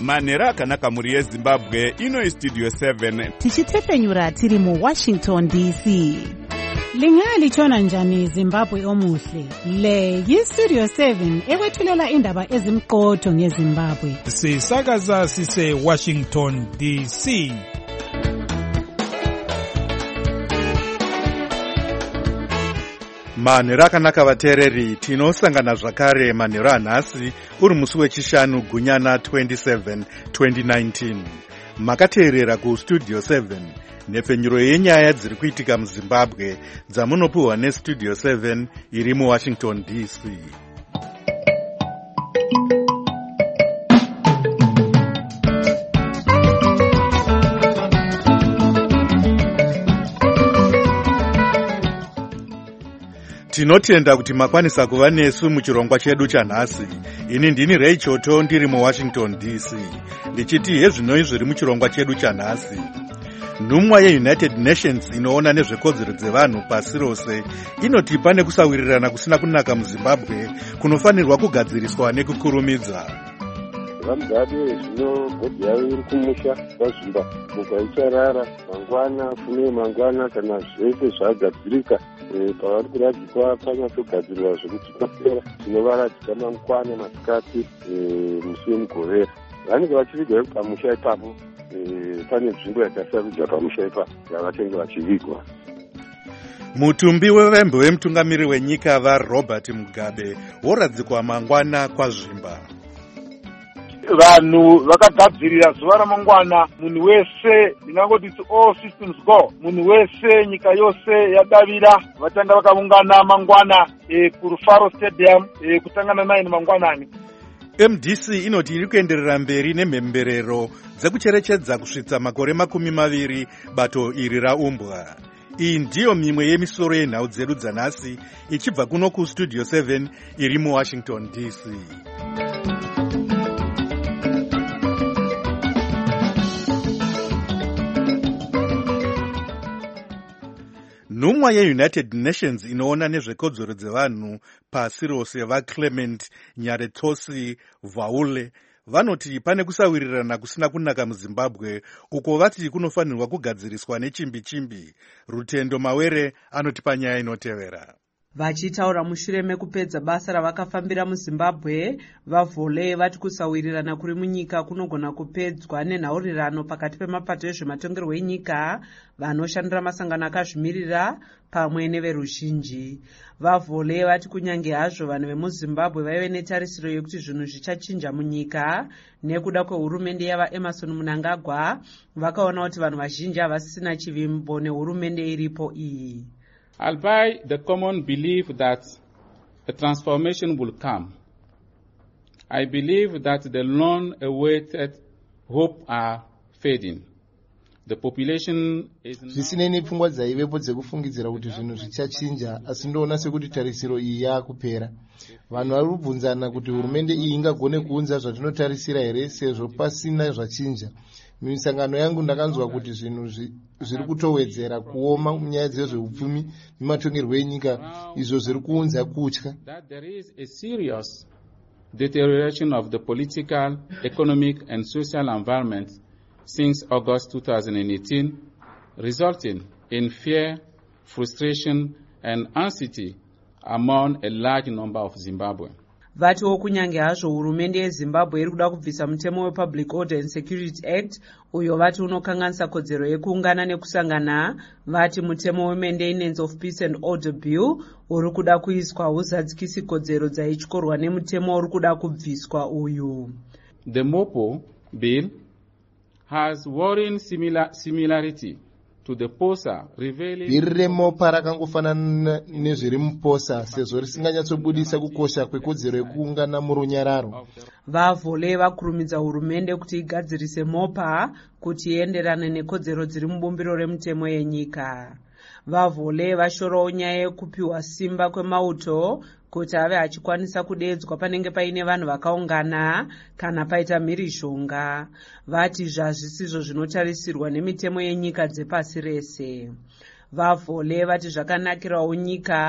manhero akanaka muri yezimbabwe. Ino istudio 7 tichitefenyura tiri muWashington DC. Lingalitshona njani Zimbabwe omuhle? Le yiStudio 7 ekwethulela indaba ezimqotho ngeZimbabwe. Sisakaza sise Washington DC. Manhero akanaka vateereri, tinosangana zvakare manhero anhasi uri musi wechishanu gunyana 27 2019. Makateerera kuStudio 7 nhefenyuro yenyaya dziri kuitika muZimbabwe dzamunopiwa neStudio 7 iri muWashington DC. Tinotenda kuti makwanisa kuva nesu muchirongwa chedu chanhasi. Ini ndini Ray Choto ndiri muWashington DC. Ndichiti hezvinoi zviri muchirongwa chedu chanhasi. Nhumwa yeUnited Nations inoona nezvekodzero dzevanhu pasi rose inoti pane kusawirirana kusina kunaka muZimbabwe kunofanirwa kugadziriswa nekukurumidza. Vamugade zvino bhodhi yavo iri kumusha kwazvimba muga icharara mangwana fume mangwana kana zvese zvagadzirika pavari kuradzikwa panyatsogadzirwa zvekuti papera zvinovaradzika mangwana masikati musi wemugovera. Vanenge vachivigwa pamusha ipapo pane nzvimbo yakasarudzwa pamusha ipapo yavachange vachivigwa. Mutumbi wevembe wemutungamiri wenyika vaRobert Mugabe woradzikwa mangwana kwazvimba. Vanhu vakagadzirira zuva ramangwana, munhu wese ndingangoti all systems go, munhu wese nyika yose yadavira vatanga vakaungana mangwana kuRufaro Stadium kutangana 9 mangwanani. MDC inoti iri kuenderera mberi nemhemberero dzekucherechedza kusvitsa makore 20 bato iri raumbwa. Iyi ndiyo mimwe yemisoro yenhau dzedu dzanhasi ichibva kuno kuStudio 7 iri muWashington DC. Nhumwa yeUnited Nations inoona nezvekodzero dzevanhu pasi rose vaClement Nyaretsosi Vaule vanoti pane kusawirirana kusina kunaka muZimbabwe uko vati kunofanirwa kugadziriswa nechimbi-chimbi. Rutendo Mawere anoti panyaya inotevera. Vachitaura mushure mekupedza basa ravakafambira muZimbabwe, vaVole vati kusawirirana kuri munyika kunogona kupedzwa nenhaurirano pakati pemapato ezvematongerwo enyika, vanoshandira masangano akazvimirira pamwe neveruzhinji. VaVole vati kunyange hazvo vanhu vemuZimbabwe vaive netarisiro yekuti zvinhu zvichachinja munyika nekuda kwehurumende yavaEmerson Mnangagwa, vakaona kuti vanhu vazhinji havasisina chivimbo nehurumende iripo iyi. Albeit the common belief that a transformation will come, I believe that the long-awaited hope are fading. The population is zvisinei pfungwa dzaivepo dzekufungidzira kuti zvinhu zvichachinja, asi ndoona sekuti tarisiro iyi yaakupera. Vanhu vari kubvunzana kuti hurumende iyi ingagone kuunza zvatinotarisira here sezvo pasina zvachinja. Misangano yangu ndakanzwa kuti zvinhu zviri kutowedzera kuoma munyaya dzezveupfumi nematongerwo enyika, izvo zviri kuunza kutya. That there is a serious deterioration of the political, economic and social environment since August 2018, resulting in fear, frustration and anxiety among a large number of Zimbabweans. Vatiwo kunyange hazvo hurumende yeZimbabwe iri kuda kubvisa mutemo wePublic Order and Security Act uyo vati unokanganisa kodzero yekuungana nekusangana, vati mutemo weMaintenance of Peace and Order Bill uri kuda kuiswa huzadzikisi kodzero dzaityorwa nemutemo uri kuda kubviswa uyu. The MOPO bill has worrying similarity to the POSA, revealing bhiri reMOPA rakangofanana nezviri muPOSA sezvo risinganyatsobudisa kukosha kwekodzero yekuungana murunyararo. VaVole vakurumidza hurumende kuti igadzirise MOPA kuti ienderane nekodzero dziri mubumbiro remutemo yenyika. VaVole vashorawo nyaya yekupiwa simba kwemauto kuti ave achikwanisa kudeedzwa panenge paine vanhu vakaungana kana paita mhirizhonga. Vati zvazvisizvo zvinotarisirwa nemitemo yenyika dzepasi rese. VaVole vati zvakanakirawo nyika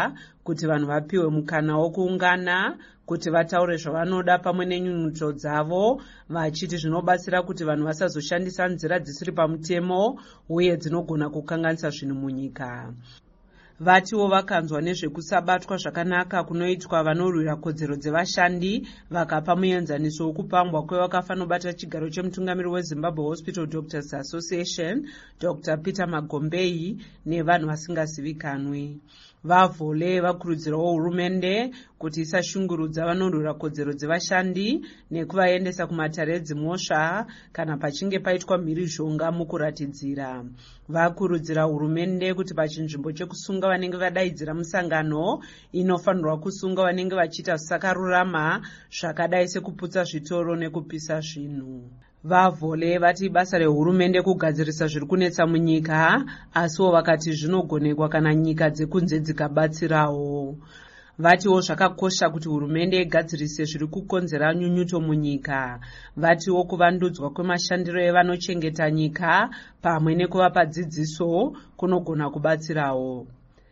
kuti vanhu vapiwe mukana wokuungana, kuti vataure zvavanoda pamwe nenyunyuto dzavo, vachiti zvinobatsira kuti vanhu vasazoshandisa nzira dzisiri pamutemo uye dzinogona kukanganisa zvinhu munyika. Vatiwo vakanzwa nezvekusabatwa zvakanaka kunoitwa vanorwira kodzero dzevashandi, vakapa muenzaniso wokupambwa kwevakafanobata chigaro chemutungamiri weZimbabwe Hospital Doctors Association, Dr. Peter Magombei, nevanhu vasingazivikanwi. Vavhole vakurudzirawo hurumende kuti isashungurudza vanorwira kodzero dzevashandi nekuvaendesa kumatare edzimhosva kana pachinge paitwa mhirizhonga mukuratidzira. Vakurudzira hurumende kuti pachinzvimbo chekusunga vanenge vadaidzira musangano inofanirwa kusunga vanenge vachiita zvisakarurama zvakadai sekuputsa zvitoro nekupisa zvinhu. Vavhole vati basa rehurumende kugadzirisa zviri kunetsa munyika, asiwo vakati zvinogonekwa kana nyika dzekunze dzikabatsirawo. Vatiwo zvakakosha kuti hurumende igadzirise zviri kukonzera nyunyuto munyika. Vatiwo kuvandudzwa kwemashandiro evanochengeta nyika pamwe nekuvapa dzidziso kunogona kubatsirawo.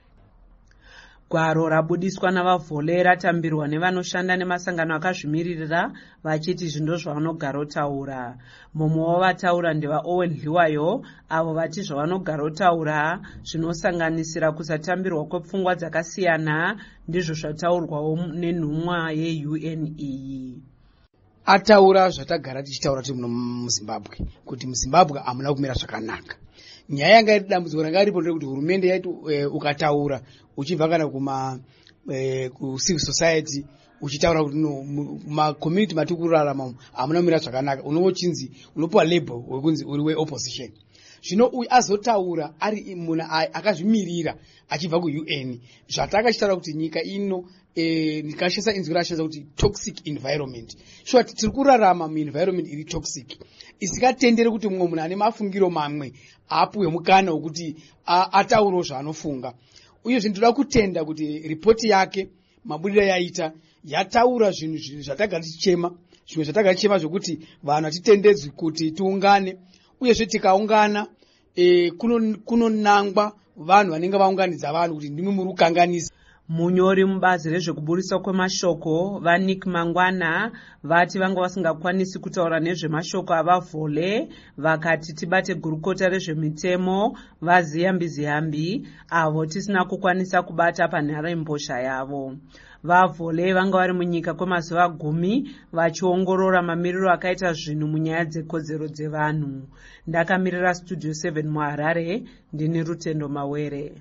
Gwaro rabudiswa navavhole ratambirwa nevanoshanda nemasangano akazvimiririra vachiti zvindo zvavanogarotaura. Mumwe wavataura ndeva Owen Liwayo, avo vati zvavanogarotaura zvinosanganisira kusatambirwa kwepfungwa dzakasiyana ndizvo zvataurwawo nenhumwa yeUN iyi. Ataura zvatagara tichitaura tiri muno muZimbabwe kuti muZimbabwe hamuna kumira zvakanaka. Nyaya yanga iri dambudziko ranga ripo ndekuti hurumende yaiti ukataura uchibva kana ku-civil society uchitaura kuti ma-community matikurarama hamuna kumira zvakanaka, unochinzi unopiwa label wekunzi uri we-opposition. Zvino uyu azotaura ari munhu akazvimirira achibva ku-UN zvatakachitaura kuti nyika ino nikashisa inzwi rashasa kuti toxic environment. Sure tiri kurarama mu-environment iri toxic isikatendere kuti mumwe munhu ane mafungiro mamwe apuwe mukana wekuti ataurawo zvaanofunga. Uye zvindoda kutenda kuti ripoti yake mabudiro yaita yataura zvinhu zvatagara tichema, zvimwe zvatagara tichema zvokuti vanhu hatitendedzwi kuti tiungane, uyezve tikaungana kunonangwa vanhu vanenge vaunganidza vanhu kuti ndimi muri kukanganisa. Munyori mubazi rezvekuburiswa kwemashoko vaNick Mangwana vati vanga vasingakwanisi kutaura nezvemashoko avavhole, vakati tibate gurukota rezvemitemo vaziyambi avo tisina kukwanisa kubata panharembozha yavo. Vavhole vanga vari munyika kwemazuva 10 vachiongorora mamiriro akaita zvinhu munyaya dzekodzero dzevanhu. Ndakamirira Studio 7 muHarare, ndini Rutendo Mawere.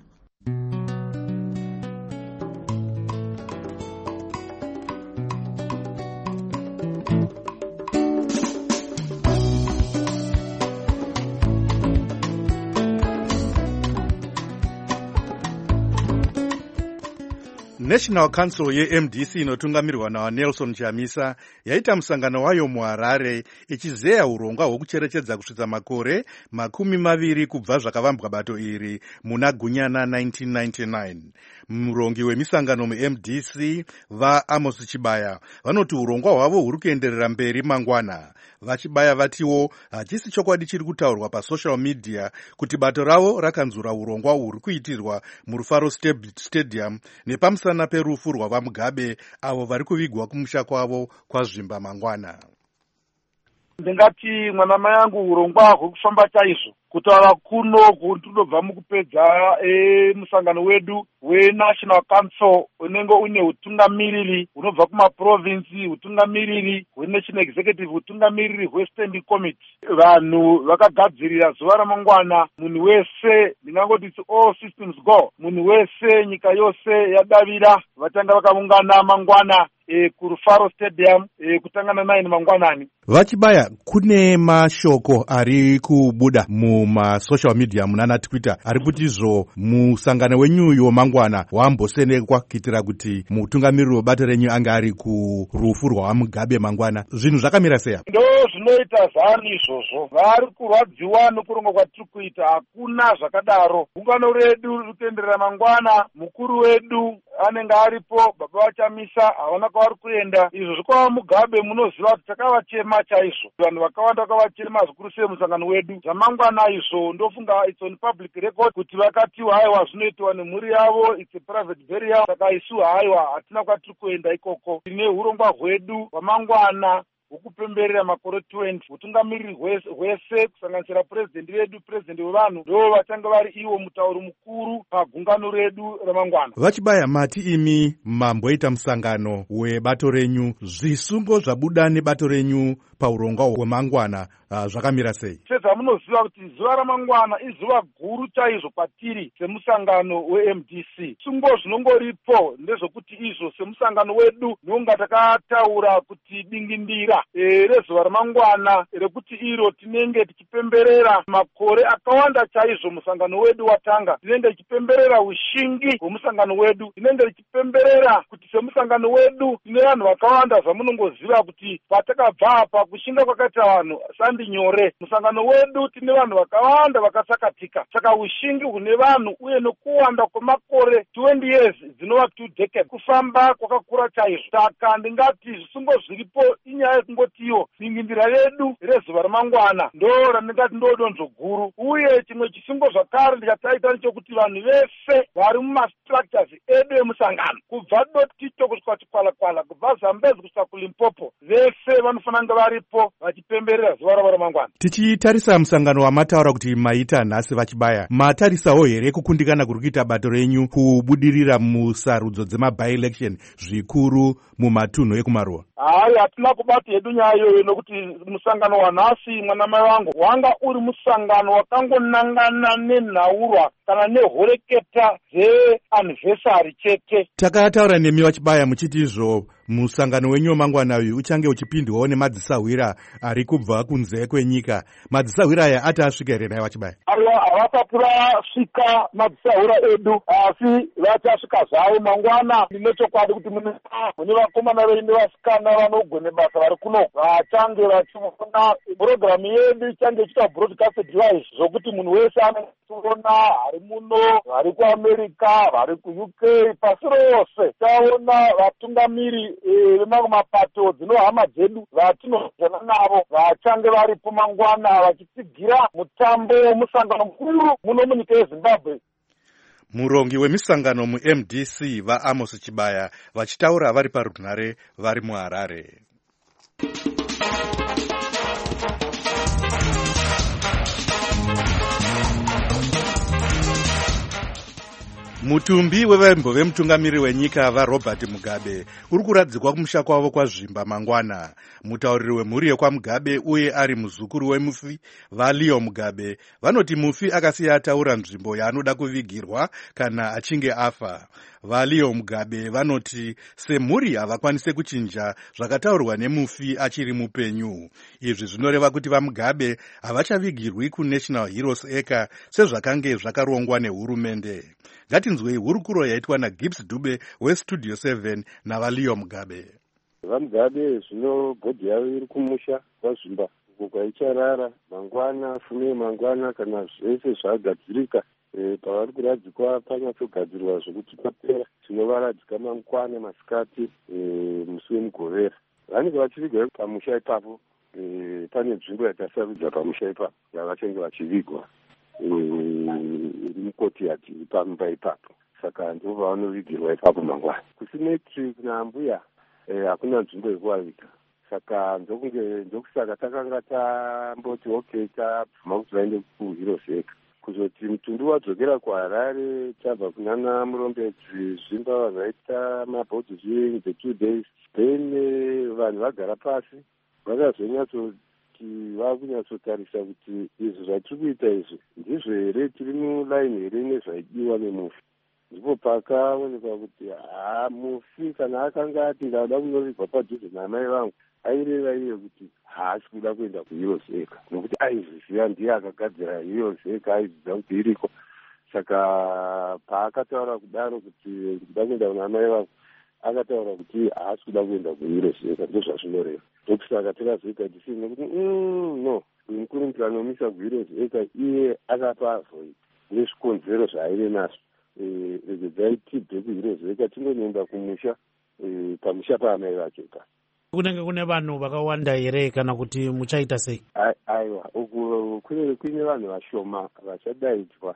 National Council yeMDC inotungamirwa naNelson Chamisa yaita musangano wayo muHarare ichizeya urongwa hwekucherechedza kusvitsa makore 20 kubva zvakavambwa bato iri muna Gunyana 1999. Murongi wemisangano muMDC vaAmos Chibaya vanoti urongwa hwavo huri kuenderera mberi mangwana. Vachibaya vatiwo hachisi chokwadi chiri kutaurwa pasocial media kuti bato ravo rakanzura urongwa huri kuitirwa muRufaro Stadium nepamusana perufu rwavaMugabe avo vari kuvigwa kumusha kwavo kwazvimba mangwana. Ndingati mwana mai yangu urongwa hwekufamba chaizvo kutaura kuno kunobva mukupedza musangano wedu weNational Council unenge une utungamiriri hunobva kumaprovinsi, utungamiriri hweNational Executive, utungamiriri hweStanding Committee. Vanhu vakagadzirira zuva ramangwana, munhu wese, ndingangoti all systems go, munhu wese nyika yose yadavira vatanga vakaungana mangwana kuRufaro Stadium kutangana 9 mangwanani. Vachibaya, kune mashoko ari kubuda mumasocial media munana Twitter ari kuti izvo musangano wenyuyo mangwana wambosenekwa kuitira kuti mutungamiriri webato renyu anga ari kurufu rwaMugabe mangwana. Zvinhu zvakamira seya? Ndo zvinoita zano izvozvo. Vari kurwadziwa nokurongwa kwatiri kuita, hakuna zvakadaro. Gungano redu rikuenderera mangwana, mukuru wedu anenge aripo, baba vaChamisa havana kwavari kuenda. Izvo zvekwaMugabe munoziva kuti takavachema chaizvo. Vanhu vakawanda vakavachema zvikuru sei musangano wedu. Zvamangwana chaizvo. Ndofunga it's on public record kuti vakati haiwa zvinoitwa nemhuri yavo, it's a private burial. Saka isu haiwa hatina kwatiri kuenda ikoko. Tine urongwa hwedu hwamangwana hwekupemberera makore 20. Utungamiriri hwese kusanganisira purezidendi vedu, purezidendi wevanhu, ndo vachange vari ivo mutauri mukuru pagungano redu ramangwana. Vachibaya, mati imi mamboita musangano webato renyu, zvisungo zvabuda nebato renyu paurongwa hwemangwana zvakamira sei? Sezvamunoziva kuti zuva ramangwana izuva guru chaizvo kwatiri semusangano weMDC. Sungo zvinongoripo ndezvokuti izvo semusangano wedu ndonga takataura kuti dingindira rezuva ramangwana rekuti iro tinenge tichipemberera makore akawanda chaizvo musangano wedu watanga. Tinenge tichipemberera ushingi hwemusangano wedu. Tinenge tichipemberera kuti semusangano wedu tine vanhu vakawanda zvamunongoziva kuti patakabva apa kushinga kwakaita vanhu sandi nyore. Musangano wedu tine vanhu vakawanda vakasakatika. Saka ushingi hune vanhu uye nokuwanda kwemakore 20 years dzinova 2 decades kufamba kwakakura chaizvo. Saka ndingati zvisungo zviripo inyaya yekungotiyo dingindira redu rezuva ramangwana ndo randingati ndo donzvo guru. Uye chimwe chisungo zvakare ndikataita nechekuti vanhu vese vari mumastructures edu emusangano kubva Dotito kusvika Chikwalakwala, kubva Zambezi kusvika kuLimpopo, vese vanofanira kunge varipo vachipemberera zuva ravo ramangwana. Tichitarisa musangano wamataura kuti maita nhasi Vachibaya, matarisawo here kukundikana kuri kuita bato renyu kubudirira musarudzo dzema-by-election zvikuru mumatunhu ekumaruwa? Hai, hatina kubata hedu nyaya iyoyo nokuti musangano wanhasi mwanamai vangu wanga uri musangano wakangonangana nenhaurwa kana nehoreketa dzeanniversary chete. Takataura nemi Vachibaya muchiti izvo musangano wenyu wemangwana uyu uchange uchipindwawo nemadzisahwira ari kubva kunze kwenyika. Madzisahwira aya ati asvika here naye Vachibaya? Havasati vasvika madzisahwira edu, asi vachasvika zvavo mangwana. Ndinochokwadi kuti mune vakomana vedu nevasikana vanogone basa vari kuno vachange vachiona purogiramu yedu ichange ichita broadcasted live zvokuti munhu wese anoona ari muno, vari kuAmerica, vari kuUK, pasi rose taona vatungamiri vemamwe mapato dzinohama dzedu vatinozana navo vachange varipo mangwana vachitsigira mutambo womusangano mukuru muno munyika yeZimbabwe. Murongi wemisangano muMDC vaAmos Chibaya vachitaura vari parunhare vari muHarare. Mutumbi wevembo vemutungamiri wenyika vaRobert Mugabe uri kuradzikwa kumusha kwavo kwazvimba mangwana. Mutauriri wemhuri yekwaMugabe uye ari muzukuru wemufi vaLeo Mugabe vanoti mufi akasiya ataura nzvimbo yaanoda kuvigirwa kana achinge afa. VaLeo Mugabe vanoti semhuri havakwanise kuchinja zvakataurwa nemufi achiri mupenyu. Izvi zvinoreva kuti vaMugabe havachavigirwi kuNational Heroes Acre sezvakange zvakarongwa nehurumende. Ngatinzwei hurukuro yaitwa naGibbs Dube weStudio 7 navaLeo Mugabe. VaMugabe zvino bhodhi yavo iri kumusha kwazvimba uko kwaicharara mangwana, fume mangwana kana zvese zvagadzirika. Pavari kuradzikwa panyatsogadzirwa zvokuti papera tinovaradzika mangwana masikati musi wemugovera. Vanenge vachivigwa pamusha ipapo, pane nzvimbo yakasarudza pamusha ipapo yavachange vachivigwa iri mukoti yati pamba ipapo. Saka ndo vavanovigirwa ipapo mangwana. Kusimetri kuna ambuya hakuna nzvimbo yekuvaviga. Saka ndokusaka takanga tamboti okay tabvuma kuti vaende kuHeroes Acre. Kuzoti mutumbi wadzokera kuHarare tabva kunana Murombedzi zvimba vaita mabhodhi viewing the 2 days. Then vanhu vagara pasi vakazonyatsoti vakunyatsotarisa kuti izvi zvatiri kuita izvi ndizvo here tiri mulaini here nezvaidiwa nemufi. Ndipo pakaonekwa kuti mufi kana akanga ati ndada kunovigwa padhuze namai vangu aireva iye kuti haasi kuda kuenda kuHeroes Acre nokuti aizviziva ndiye akagadzira Heroes Acre, aiziva kuti iriko. Saka paakataura kudaro kuti ndida kuenda kunamai vangu akataura kuti haasi kuda kuenda kuHeroes Acre, ndozvazvinoreva. Ndokusaka takazoita tisii nokuti no mukurumukira nomisa kuHeroes Acre iye akapa avoid nezvikonzero zvaaive nazvo. Dzaitibve kuHeroes Acre tingonoenda kumusha pamusha paamai vake pa kunenge kune vanhu vakawanda here kana kuti muchaita sei? Aiwa, uku kune vanhu vashoma vachadaidzwa.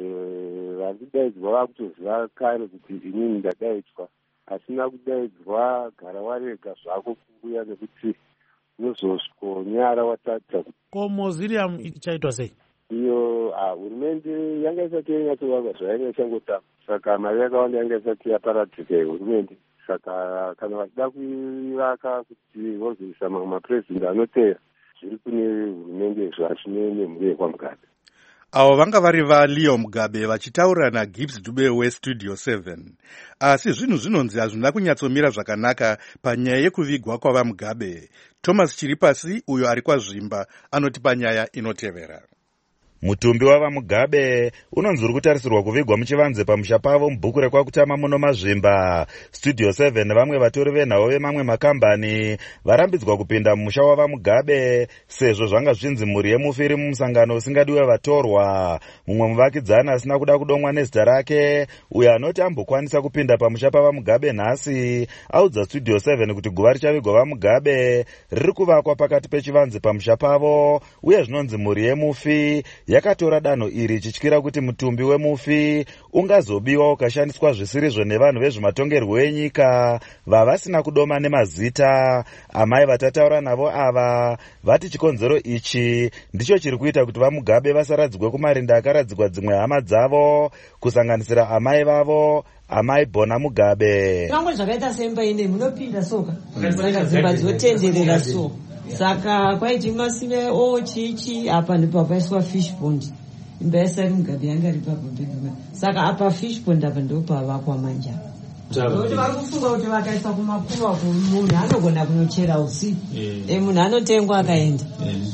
Vari kudaidzwa vakutoziva kare kuti inini ndadaidzwa. Asina kudaidzwa, gara warega zvako kuuya nekuti unozoswonyara watadza. Ko Mausoleum ichaitwa sei? Iyo hurumende yanga isati yanyatsovakwa zvayanga ichangotama. Saka mari yakawanda yanga isati yaparadzika hurumende. Saka kana vachida kuivaka kuti vozoisa mamwe mapurezidendi anoteera, zviri kune hurumende zvachine nemhuri yekwaMugabe. Avo vanga vari vaLeo Mugabe vachitaura naGibbs Dube weStudio 7. Asi zvinhu zvinonzi hazvina kunyatsomira zvakanaka panyaya yekuvigwa kwavaMugabe. Thomas Chiripasi, uyo ari kwaZvimba, anoti panyaya inotevera. Mutumbi wavaMugabe unonzi uri kutarisirwa kuvigwa muchivanze pamusha pavo mubhuku rekwakutama muno maZvimba. Studio 7 nevamwe vatori venhau vemamwe makambani varambidzwa kupinda mumusha wavaMugabe sezvo zvanga zvinzi mhuri yemufi iri mumusangano usingadiwe vatorwa. Mumwe muvakidzani asina kuda kudomwa nezita rake, uyo anoti ambokwanisa kupinda pamusha pavaMugabe nhasi, audza Studio 7 kuti guva richavigwa vaMugabe riri kuvakwa pakati pechivanze pamusha pavo, uye zvinonzi mhuri yemufi yakatora danho iri ichityira kuti mutumbi wemufi ungazobiwa ukashandiswa zvisirizvo nevanhu vezvematongerwo enyika vavasina kudoma nemazita. Amai vatataura navo ava vati chikonzero ichi ndicho chiri kuita kuti vaMugabe vasaradzikwe kumarinda akaradzikwa dzimwe hama dzavo, kusanganisira amai vavo, amai Bona Mugabe. Kamwe zvakaita semba ine munopinda soka saka dzimba dzotenderera so, saka kwaiti masime chichi apa ndipo paiswa fish pond. Imba yasari Mugabe yanga iri papo ndeduma, saka apa fish pond apa ndipo pavakwa manja. Kuti vari kufunga kuti vakaisa kumakuva munhu anogona kunochera usiku, munhu anotengwa akaenda.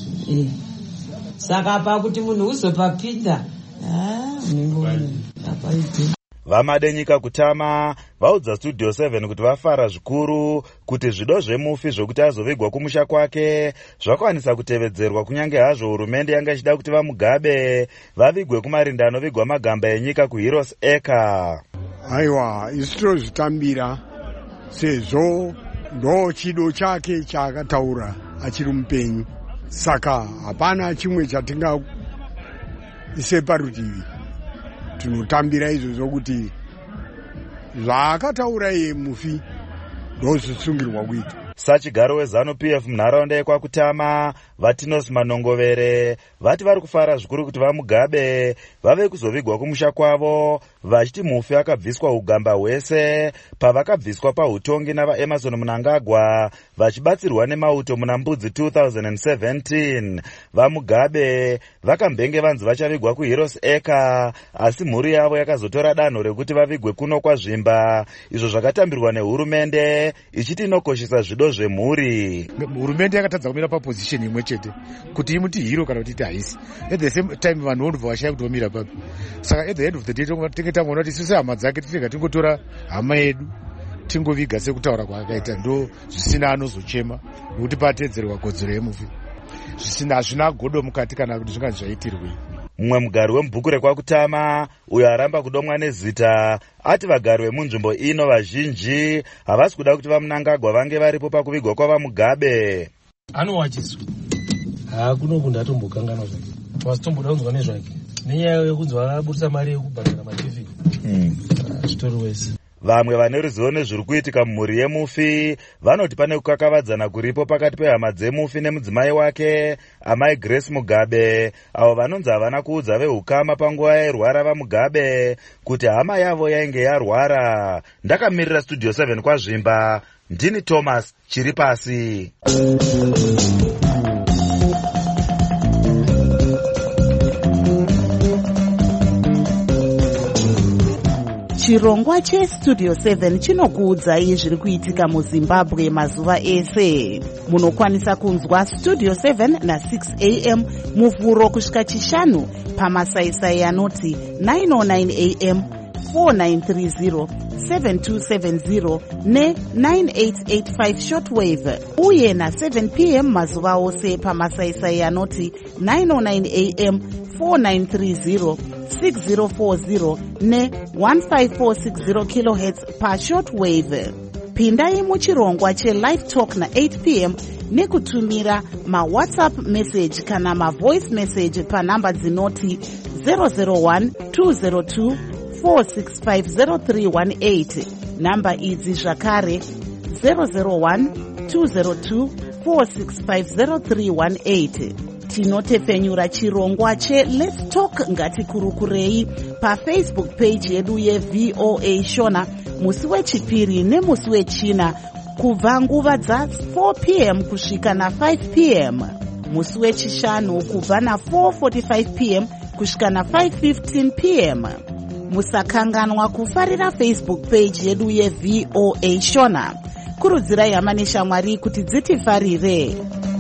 Saka apa kuti munhu uzopapinda unenge apaite. Vamadenyika kutama vaudza Studio 7 kuti vafara zvikuru kuti zvido zvemufi zvokuti azovigwa kumusha kwake zvakwanisa kutevedzerwa, kunyange hazvo hurumende yanga ichida kuti vaMugabe vavigwe kumarinda anovigwa magamba enyika kuHeroes Acre. Aiwa, isu tozvitambira sezvo ndo chido chake chaakataura achiri mupenyu, saka hapana chimwe chatingaise parutivi. Tinotambira izvozvo kuti zvaakataura iye mufi ndozvisungirwa kuita. Sachigaro weZANU-PF munharaunda yekwakutama Vatinos Manongovere vati vari kufara zvikuru kuti vaMugabe vave kuzovigwa kumusha kwavo, vachiti mufi akabviswa ugamba hwese pavakabviswa pautongi navaEmerson Mnangagwa vachibatsirwa nemauto muna Mbudzi 2017. VaMugabe vakambenge vanzi vachavigwa kuHeroes Acre, asi mhuri yavo yakazotora danho rekuti vavigwe kuno kwaZvimba, izvo zvakatambirwa nehurumende ichiti inokoshesa zvido zvemhuri. Hurumende yakatadza kumira papozisheni imwe chete kuti imuti hero kana kuti haisi. At the same time vanhu vondobva vashaya kuti vomira papi. Saka at the end of the day tinge tangoona kuti isusu hama dzake tinenge tingotora hama yedu tingoviga sekutaura kwaakaita, ndo zvisina anozochema nokuti patedzerwa kodzero yemufi. Hazvina godo mukati kana kuti zvinganzi zvaitirwi. Mumwe mugari wemubhuku rekwakutama uyo aramba kudomwa nezita ati vagari vemunzvimbo ino vazhinji havasi kuda kuti vaMnangagwa vange varipo pakuvigwa kwavaMugabe. Anowachiswa kunokunda atombokanganwa zvake, wasitomboda kunzwa nezvake nenyaya yekunzwa abudisa mari yekubhadhara mativi zvitori wese. Vamwe vane ruzivo nezviri kuitika mumhuri yemufi vanoti pane kukakavadzana kuripo pakati pehama dzemufi nemudzimai wake amai Grace Mugabe, avo vanonzi havana kuudza vehukama panguva yairwara vaMugabe kuti hama yavo yainge yarwara. Ndakamirira Studio 7 kwaZvimba, ndini Thomas Chiripasi. Chirongwa cheStudio 7 chinokuudzai zviri kuitika muZimbabwe mazuva ese. Munokwanisa kunzwa Studio 7 na6 am muvhuro kusvika chishanu pamasaisai anoti 909 am, 4930, 7270 ne9885 shortwave, uye na7 pm mazuva ose pamasaisai anoti 909 am, 4930, 6040 ne 15460 kHz pa shortwave. pindai muchirongwa chelive talk na8 p.m. nekutumira mawhatsapp message kana mavoice message panhamba dzinoti 001-202-4650318. namba idzi zvakare 001-202-4650318. tinotepfenyura chirongwa cheLet's Talk ngatikurukurei pafacebook page yedu yeVOA Shona musi wechipiri nemusi wechina kubva nguva dza4 p.m. kusvika na5 p.m. musi wechishanu kubva na4:45 p.m. kusvika na5:15 p.m. musakanganwa kufarira Facebook page yedu yeVOA Shona. kurudzirai hama neshamwari kuti dzitifarire.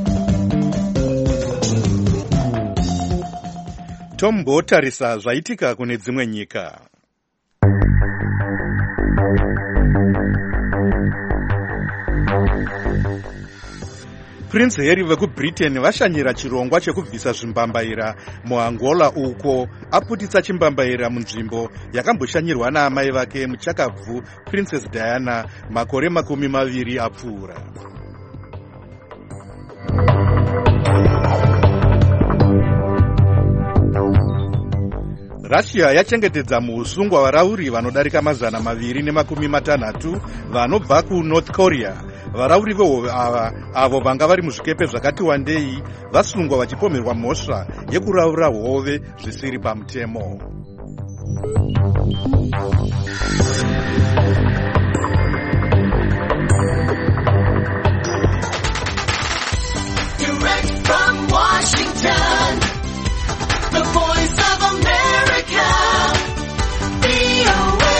tombotarisa zvaitika kune dzimwe nyika. Prince Harry vekuBritain vashanyira chirongwa chekubvisa zvimbambaira muAngola uko aputitsa chimbambaira munzvimbo yakamboshanyirwa naamai vake muchakabvu Princess Diana makore 20 apfuura. Russia yachengetedza muusungwa varauri vanodarika 260 vanobva kuNorth Korea. Varauri vehove avo vanga vari muzvikepe zvakati wandei vasungwa vachipomerwa mhosva yekuraura hove zvisiri pamutemo. Direct from Washington, the voice of America, VOA.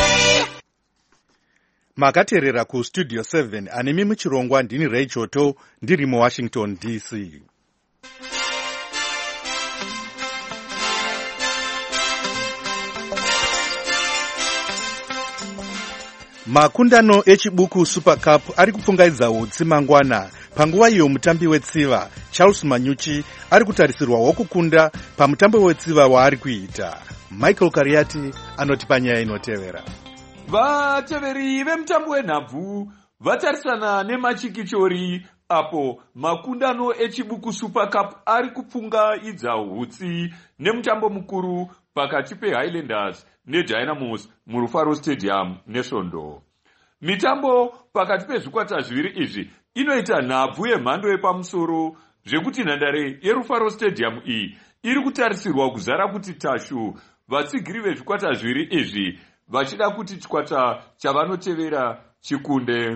Makaterera kustudio 7 anemi muchirongwa ndini Ray Choto ndiri muWashington DC. Makundano echibuku Super Cup ari kupfungaidza utsi mangwana. Panguva iyo mutambi wetsiva Charles Manyuchi ari kutarisirwawo kukunda pamutambo wetsiva waari kuita. Michael Kariati anotipa nyaya inotevera. Vateveri vemutambo wenhabvu vatarisana nemachikichori apo makundano echibuku Super Cup ari kupfungaidza utsi nemutambo mukuru pakati peHighlanders neDynamos muRufaro Stadium neSvondo. Mitambo pakati pezvikwata zviviri izvi inoita nhabvu yemhando yepamusoro zvekuti nhandare yeRufaro Stadium iyi iri kutarisirwa kuzara kuti tashu vatsigiri vezvikwata zviviri izvi vachida kuti chikwata chavanotevera chikunde.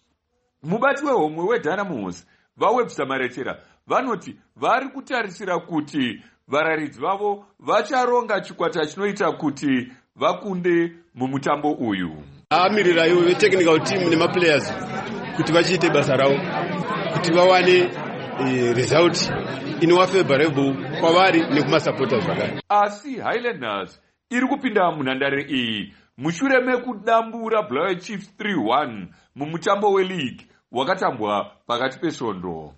Mubati wehomwe weDynamos vaWebster Maretera vanoti vari kutarisira kuti vararidzi vavo vacharonga chikwata chinoita kuti vakunde mumutambo uyu. Amirirayo vetechnical team nemaplayers kuti vachiite basa ravo kuti vawane result inowa favorable kwavari nekumasupporters zvakare. Asi Highlanders iri kupinda munhandare iyi mushure mekudambura Blair Chiefs 3-1 mumutambo weleague wakatambwa pakati peSvondo.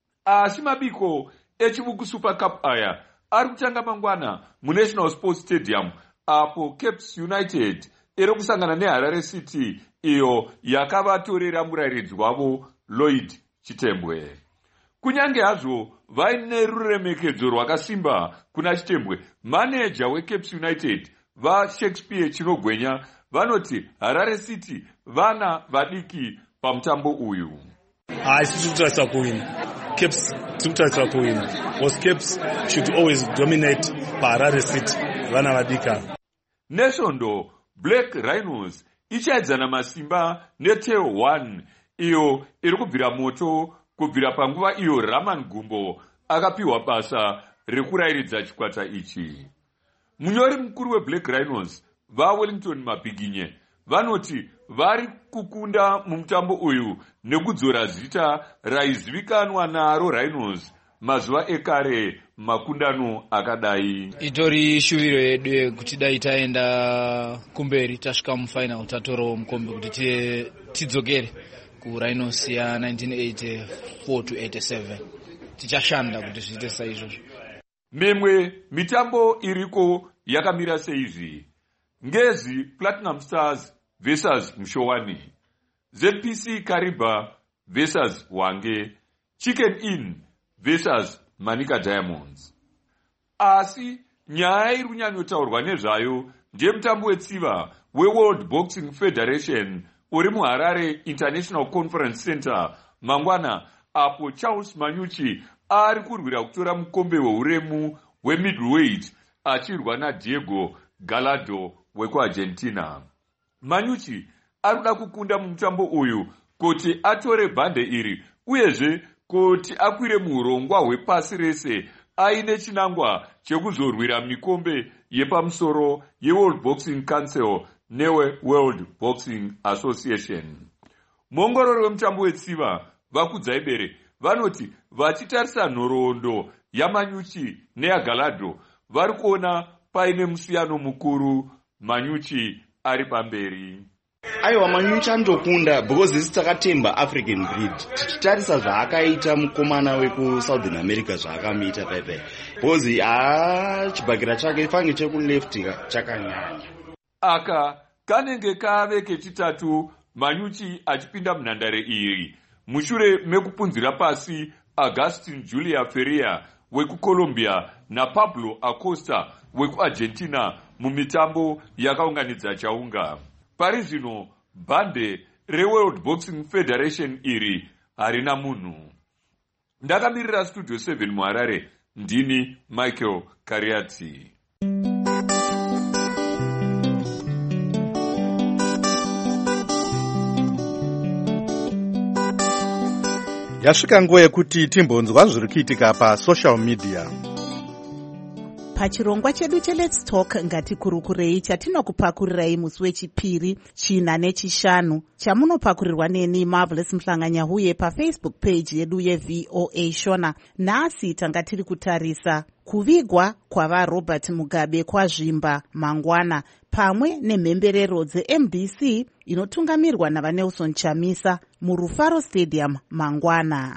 Asi mabiko echibuku Super Cup aya ari kutanga mangwana muNational Sports Stadium apo Caps United iri kusangana neHarare City iyo yakavatorera murairidzi wavo Lloyd Chitembwe. Kunyange hazvo vaine ruremekedzo rwakasimba kuna Chitembwe, manager weCaps United vaShakespeare Chinogwenya vanoti Harare City vana vadiki pamutambo uyu. Isi tutarisira kuwina. Caps tutarisira kuwina. Was Caps should always dominate paHarare City vana vadika. neSvondo Black Rhinos ichaidzana masimba neTeo 1 iyo iri kubvira moto kubvira panguva iyo Raman Gumbo akapiwa basa rekurairidza chikwata ichi. Munyori mukuru weBlack Rhinos vaWellington Mabiginye vanoti vari kukunda mumutambo uyu nekudzora zita raizivikanwa naro Rhinos mazuva ekare makundano akadai. Itori shuviro yedu kuti dai taenda kumberi tasvika mufinal tatorawo mukombe kuti tidzokere kuRhinos ya 1984 to 87. Tichashanda kuti zviite saizvozvo. Memwe mitambo iriko yakamira seizvi. Ngezi Platinum Stars versus Mshowani. ZPC Kariba vs Wange, Chicken Inn vs Manika Diamonds. Asi nyaya iri kunyanyotaurwa nezvayo ndemutambo wetsiva weWorld Boxing Federation uri muHarare International Conference Center mangwana, apo Charles Manyuchi ari kurwira kutora mukombe weuremu wemiddleweight achirwa naDiego Gallardo wekuArgentina. Manyuchi ari kuda kukunda mumutambo uyu kuti atore bhande iri uyezve kuti akwire muurongwa hwepasi rese aine chinangwa chekuzorwira mikombe yepamusoro yeWorld Boxing Council neweWorld Boxing Association. Muongorori wemutambo wetsiva vakudzai vanoti vachitarisa nhoroondo yaManyuchi neyaGallardo vari kuona paine musiyano mukuru, Manyuchi ari pamberi. Aiwa, Manyuchi andokunda because isi takatemba African breed. Tichitarisa zvaakaita mukomana weku Southern America zvaakamuita paipai. Because chibhakira chake fange chekuleft chakanyanya. Aka kanenge kave kechitatu Manyuchi achipinda munhandare iri mushure mekupunzira pasi Agustin Julia Ferreira wekuColombia naPablo Acosta wekuArgentina mumitambo yakaunganidza chaunga. Pari zvino bhande reWorld Boxing Federation iri harina munhu. Ndakamirira Studio 7 muHarare, ndini Michael Kariati. Yasvika nguva yekuti timbonzwa zviri kuitika pasocial media. Pachirongwa chedu cheLet's Talk ngatikurukurei chatinokupakurirai musi wechipiri, china nechishanu, chamunopakurirwa neni Marvelous Mhlanganyahuye paFacebook page yedu yeVOA Shona. Nhasi tanga tiri kutarisa kuvigwa kwavaRobert Mugabe kwazvimba mangwana pamwe nemhemberero dzeMDC inotungamirwa navaNelson Chamisa muRufaro Stadium mangwana.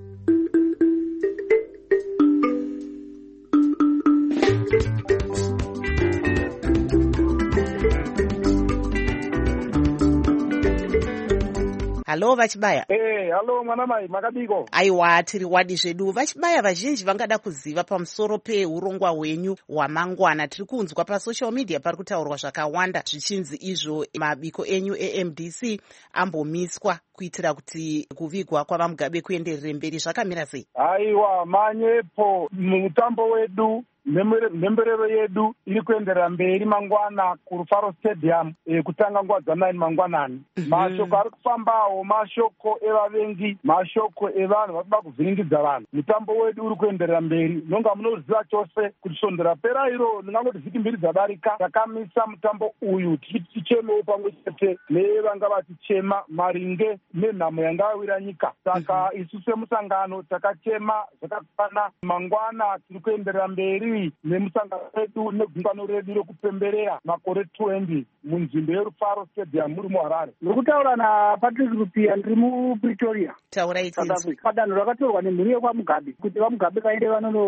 Halo Vachibaya. Halo mwanamai, makadiko. Aiwa, tiri wadi zvedu. Vachibaya, vazhinji vangada kuziva pamusoro peurongwa hwenyu hwamangwana. Tiri kunzwa pasocial media pari kutaurwa zvakawanda zvichinzi izvo mabiko enyu eMDC ambomiswa kuitira kuti kuvigwa kwavaMugabe kuenderere mberi. Zvakamira sei? Aiwa, manyepo mutambo wedu mhemberero yedu iri kuenderera mberi mangwana kuRufaro Stadium kutanga nguva dza9 mangwanani. Mashoko ari kufambawo mashoko evavengi, mashoko evanhu vanoda kuvhiringidza vanhu. Mutambo wedu uri kuenderera mberi. Nonga munoziva chose kuti sondera pera iro ndingangoti vhiki mbiri dzadarika takamisa mutambo uyu tichemewo pamwe chete nevanga vachichema maringe nenhamo yanga yawira nyika. Saka isu semusangano takachema zvakakwana. Mangwana tiri kuenderera mberi nemusangano wedu negungano redu rekupemberera makore 20 munzvimbo yeRufaro Stadium muri muHarare. Ndiri kutaura naPatrick Rupia, ndiri muPretoria. Taura itsitsi. Padanho rakatorwa nemhuri yekwaMugabe kuti vaMugabe kaende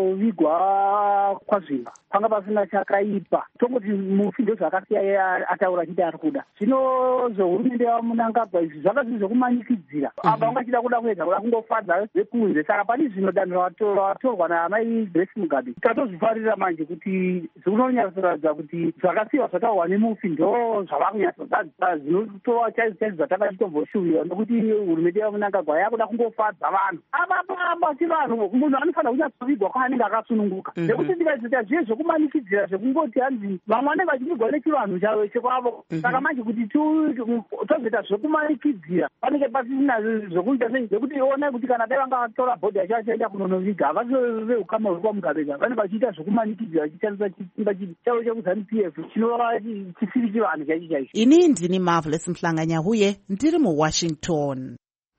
vanonovigwa kwazvimba panga pasina chakaipa. Tongoti mufi ndozvakasiya ataura achiti ari kuda. Zvino zvohurumende yaMunangagwa izvi zvakazvinhu zvokumanikidzira. Aba vangachida kuda kuedza kuda kungofadza vekunze. Saka pane zvino danho ratorwa naamai Grace Mugabe. Tatozvifarira manje kuti zvinonyatsoratidza kuti zvakasiyiwa zvataurwa nemufi ndo zvavakunyatsozadzisa zvinotova chaizvo zvatakachitomboshuviwa nokuti hurumende yaMunangagwa yakuda kungofadza vanhu. Apa si vanhu munhu anofanira kunyatsovigwa kwaanenge akasununguka. Nekuti ndikazoita zviye zvokumanikidzira zvekungoti hanzi vamwe vanenge vachivigwa nechivanhu chavo chekwavo. Saka manje kuti tozoita zvokumanikidzira panenge pasina zvokuita sei zvekuti onai kuti kana dai vanga vatora bhodhi yacho vachaenda kunonoviga havazovehukama huri kwaMugabe vanenge vachiita zvokumanikidzira vachishandisa chisimba chavo chekuZANU-PF chinova chisiri chivanhu chaicho chaicho. Ini ndini Marvelous Mhlanganyahuye, ndiri muWashington.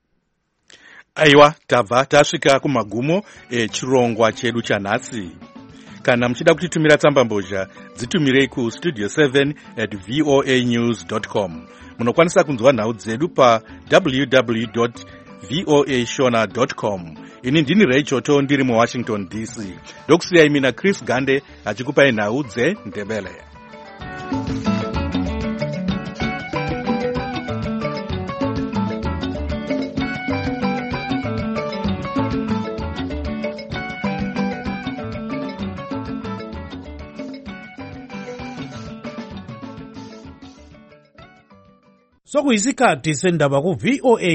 Aiwa, tabva tasvika kumagumo echirongwa chedu chanhasi. Kana muchida kutitumira tsambambozha, dzitumirei kustudio 7@voanews.com. Munokwanisa kunzwa nhau dzedu pa www.voashona.com. Ini ndini Reichoto, ndiri muWashington DC. Ndokusiyai mina Chris Gande achikupai nhau dzeNdebele. sokuyisikhathi sendaba ku VOA